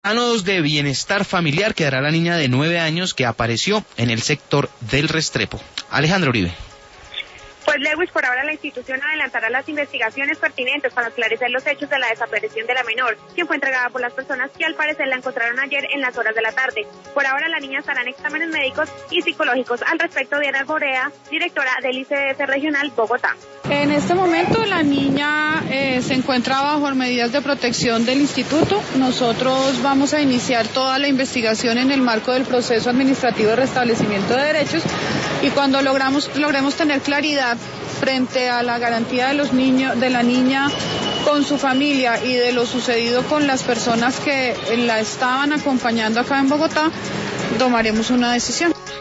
Manos de Bienestar Familiar quedará la niña de 9 años que apareció en el sector del Restrepo. Alejandro Uribe. Pues Lewis, por ahora la institución adelantará las investigaciones pertinentes para esclarecer los hechos de la desaparición de la menor, quien fue entregada por las personas que al parecer la encontraron ayer en las horas de la tarde. Por ahora la niña estará en exámenes médicos y psicológicos. Al respecto, Diana Arborea, directora del ICDS Regional Bogotá. En este momento la niña se encuentra bajo medidas de protección del instituto. Nosotros vamos a iniciar toda la investigación en el marco del proceso administrativo de restablecimiento de derechos y cuando logremos tener claridad frente a la garantía de los niños, de la niña con su familia y de lo sucedido con las personas que la estaban acompañando acá en Bogotá, tomaremos una decisión.